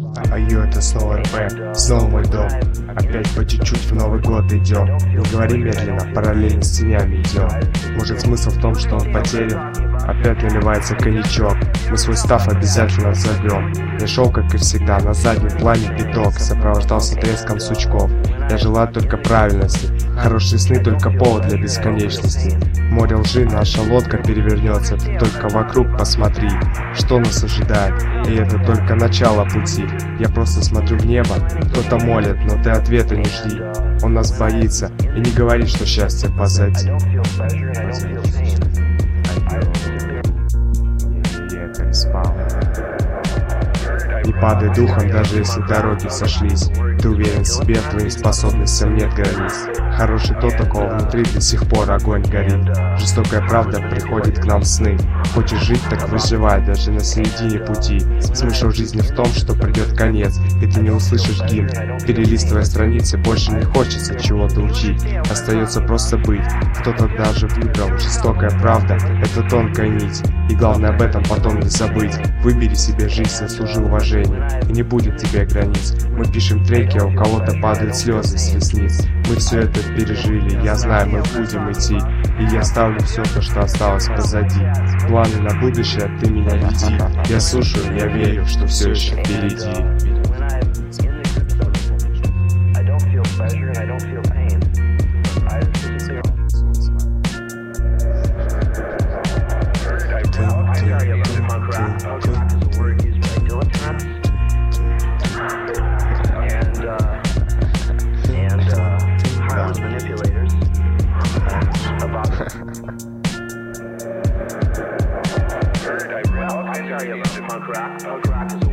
Аю, это снова РП, снова мой дом. Опять по чуть-чуть в Новый год идем. Не говори медленно, параллельно с тенями идем. Может, смысл в том, что он потерян? Опять наливается коньячок. Мы свой став обязательно взорвем. Я шел, как и всегда, на заднем плане пяток. Сопровождался треском сучков. Я желаю только правильности. Хорошие сны только повод для бесконечности. Море лжи, наша лодка перевернется. Ты только вокруг посмотри, что нас ожидает. И это только начало пути. Я просто смотрю в небо. Кто-то молит, но ты ответа не жди. Он нас боится и не говорит, что счастье позади. Не падай духом, даже если дороги сошлись. Ты уверен в себе, твоим способностям нет границ. Хороший тот, у кого внутри до сих пор огонь горит. Жестокая правда приходит к нам в сны. Хочешь жить, так выживай, даже на середине пути. Смысл жизни в том, что придет конец, и ты не услышишь гимн. Перелистывая страницы, больше не хочется чего-то учить. Остается просто быть. Кто-то даже выбрал. Жестокая правда — это тонкая нить. И главное об этом потом не забыть. Выбери себе жизнь, заслужи уважение. И не будет тебе границ. Мы пишем треки, а у кого-то падают слезы с ресниц. Мы все это пережили, я знаю, мы будем идти. И я ставлю все то, что осталось позади. Планы на будущее, ты меня веди. Я слушаю, я верю, что все еще впереди. Punk rock is